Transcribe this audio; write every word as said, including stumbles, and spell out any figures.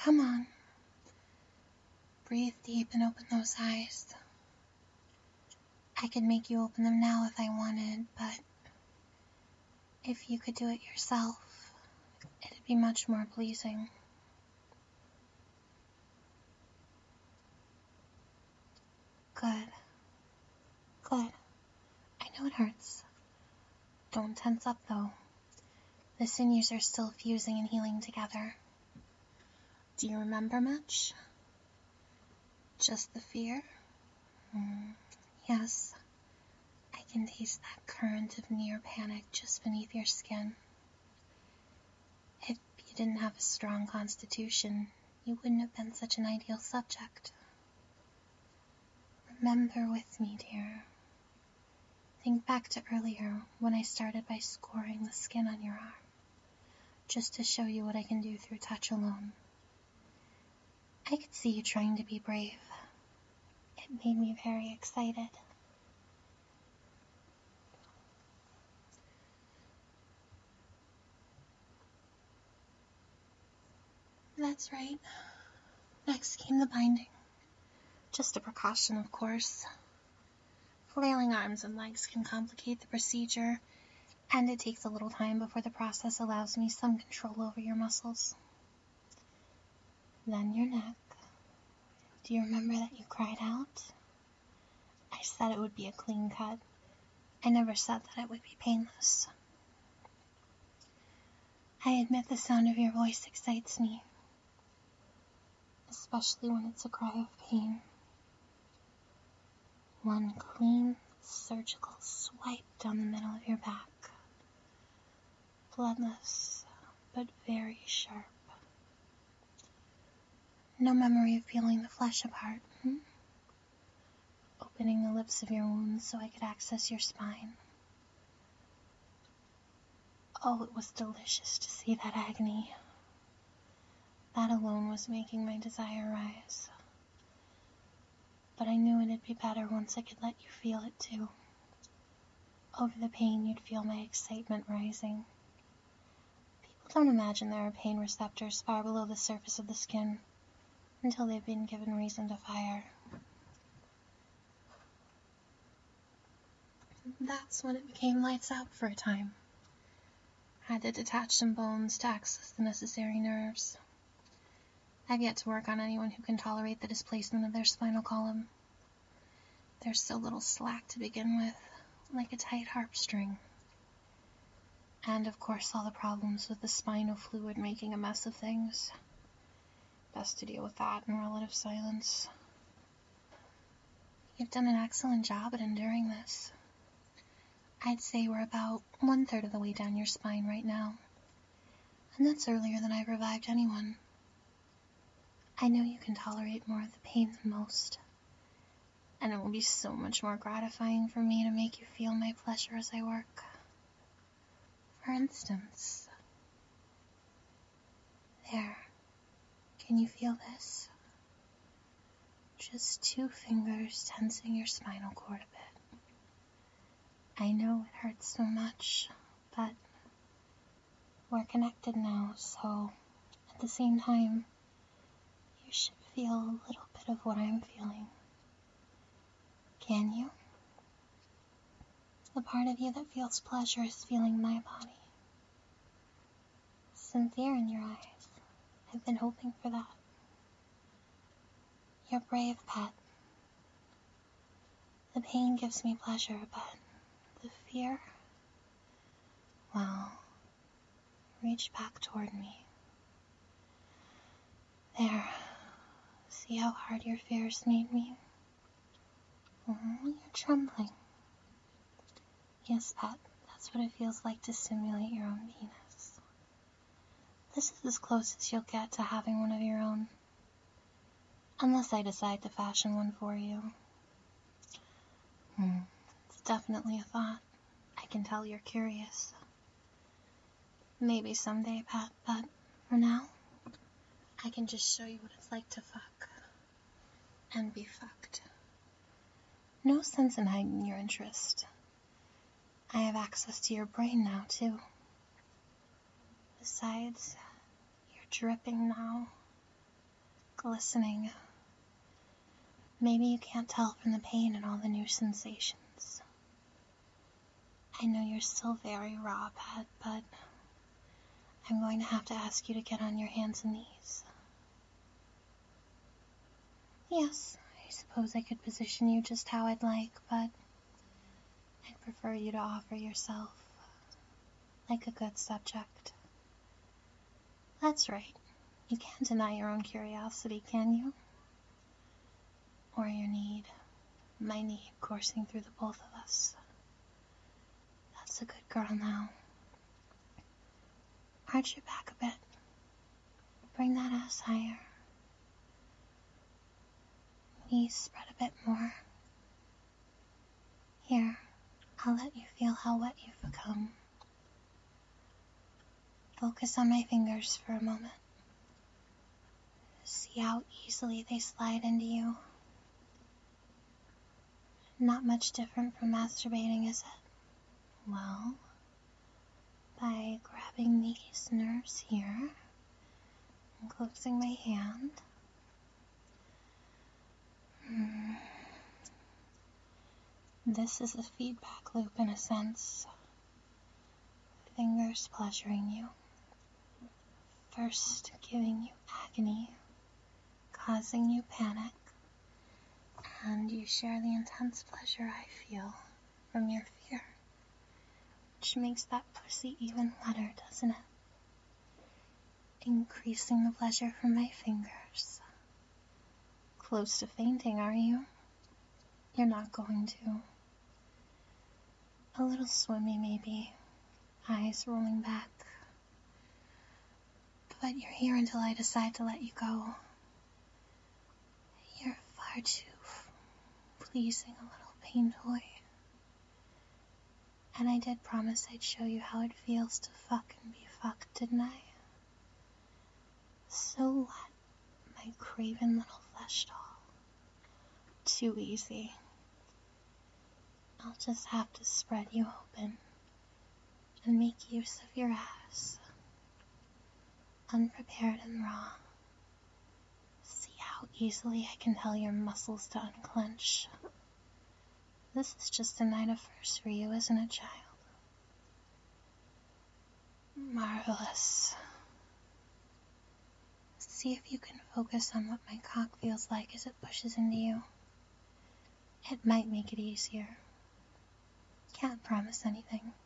Come on. Breathe deep and open those eyes. I could make you open them now if I wanted, but if you could do it yourself, it'd be much more pleasing. Good. Good. I know it hurts. Don't tense up, though. The sinews are still fusing and healing together. Do you remember much? Just the fear? Mm, yes. I can taste that current of near panic just beneath your skin. If you didn't have a strong constitution, you wouldn't have been such an ideal subject. Remember with me, dear. Think back to earlier when I started by scoring the skin on your arm, just to show you what I can do through touch alone. I could see you trying to be brave. It made me very excited. That's right. Next came the binding. Just a precaution, of course. Flailing arms and legs can complicate the procedure, and it takes a little time before the process allows me some control over your muscles. Then your neck. Do you remember that you cried out? I said it would be a clean cut. I never said that it would be painless. I admit the sound of your voice excites me, especially when it's a cry of pain. One clean, surgical swipe down the middle of your back. Bloodless, but very sharp. No memory of peeling the flesh apart, hmm? Opening the lips of your wounds so I could access your spine. Oh, it was delicious to see that agony. That alone was making my desire rise. But I knew it'd be better once I could let you feel it too. Over the pain, you'd feel my excitement rising. People don't imagine there are pain receptors far below the surface of the skin until they've been given reason to fire. That's when it became lights out for a time. Had to detach some bones to access the necessary nerves. I've yet to work on anyone who can tolerate the displacement of their spinal column. There's so little slack to begin with, like a tight harp string. And of course all the problems with the spinal fluid making a mess of things. Best to deal with that in relative silence. You've done an excellent job at enduring this. I'd say we're about one-third of the way down your spine right now. And that's earlier than I've revived anyone. I know you can tolerate more of the pain than most. And it will be so much more gratifying for me to make you feel my pleasure as I work. For instance, there. Can you feel this? Just two fingers tensing your spinal cord a bit. I know it hurts so much, but we're connected now, so at the same time, you should feel a little bit of what I'm feeling. Can you? The part of you that feels pleasure is feeling my body. Sincere in your eyes. I've been hoping for that. You're brave, Pet. The pain gives me pleasure, but the fear? Well, reach back toward me. There. See how hard your fears made me? Oh, you're trembling. Yes, Pet, that's what it feels like to simulate your own penis. This is as close as you'll get to having one of your own. Unless I decide to fashion one for you. Hmm, it's definitely a thought. I can tell you're curious. Maybe someday, Pat, but for now, I can just show you what it's like to fuck. And be fucked. No sense in hiding your interest. I have access to your brain now, too. Besides, you're dripping now. glistening. Maybe you can't tell from the pain and all the new sensations. I know you're still very raw, Pet, but I'm going to have to ask you to get on your hands and knees. Yes, I suppose I could position you just how I'd like, but I'd prefer you to offer yourself like a good subject. That's right. You can't deny your own curiosity, can you? Or your need. My need coursing through the both of us. That's a good girl now. Arch your back a bit. Bring that ass higher. Knees spread a bit more. Here, I'll let you feel how wet you've become. Focus on my fingers for a moment. See how easily they slide into you. Not much different from masturbating, is it? Well, by grabbing these nerves here and closing my hand, hmm, this is a feedback loop in a sense. Fingers pleasuring you. First giving you agony, causing you panic, and you share the intense pleasure I feel from your fear, which makes that pussy even wetter, doesn't it? Increasing the pleasure from my fingers. Close to fainting, are you? You're not going to. A little swimmy, maybe. Eyes rolling back. But you're here until I decide to let you go. You're far too pleasing a little pain toy. And I did promise I'd show you how it feels to fuck and be fucked, didn't I? So what, my craven little flesh doll? Too easy. I'll just have to spread you open and make use of your ass. Unprepared and raw. See how easily I can tell your muscles to unclench. This is just a night of firsts for you, isn't it, child? Marvelous. See if you can focus on what my cock feels like as it pushes into you. It might make it easier. Can't promise anything.